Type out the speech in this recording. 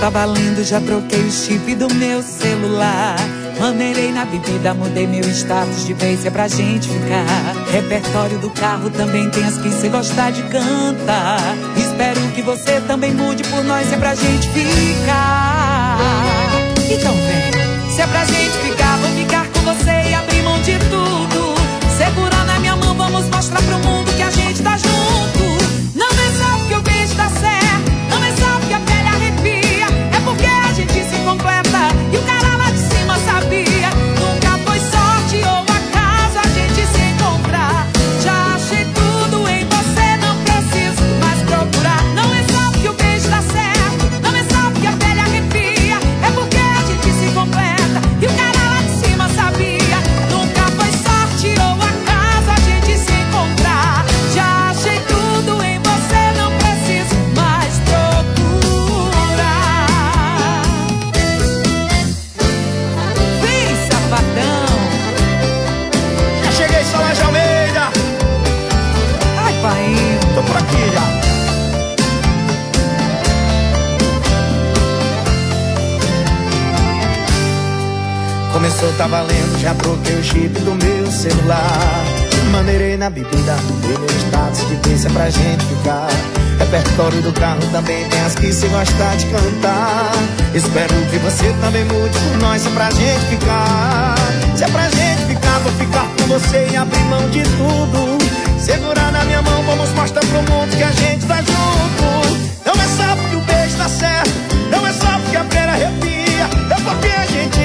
tá valendo, já troquei o chip do meu celular. Maneirei na bebida, mudei meu status de vez, é pra gente ficar. Repertório do carro também tem as que cê gostar de cantar. Espero que você também mude por nós, se é pra gente ficar. Então vem, se é pra gente ficar, vou ficar com você e abrir mão de tudo. Segurando a minha mão, vamos mostrar pro mundo que a gente tá junto. Não é só porque o beijo dá certo, não é só porque a pele arrepia, é porque a gente se completa e o cara lá de cima sabia. Nunca foi sorte ou acaso a gente se encontrar. Já achei tudo em você, não preciso mais procurar. Não é só porque o beijo dá certo, não é só porque a pele arrepia, é porque a gente se completa e o cara lá de cima sabia. Nunca foi sorte ou acaso a gente se encontrar. Já achei tudo em você, não preciso mais procurar. Vem, safadão. Já cheguei, Solange Almeida. Ai, pai. Tô por aqui já. Começou, tá valendo, já troquei o chip do meu celular. Maneirei na bebida, mudei meu status de vez, é pra gente ficar. Repertório do carro também tem as que se gostar de cantar. Espero que você também mude por nós, se é pra gente ficar. Se é pra gente ficar, vou ficar com você e abrir mão de tudo. Segurar na minha mão, vamos mostrar pro mundo que a gente tá junto. Não é só porque o beijo dá certo, não é só porque a pele arrepia, é porque a gente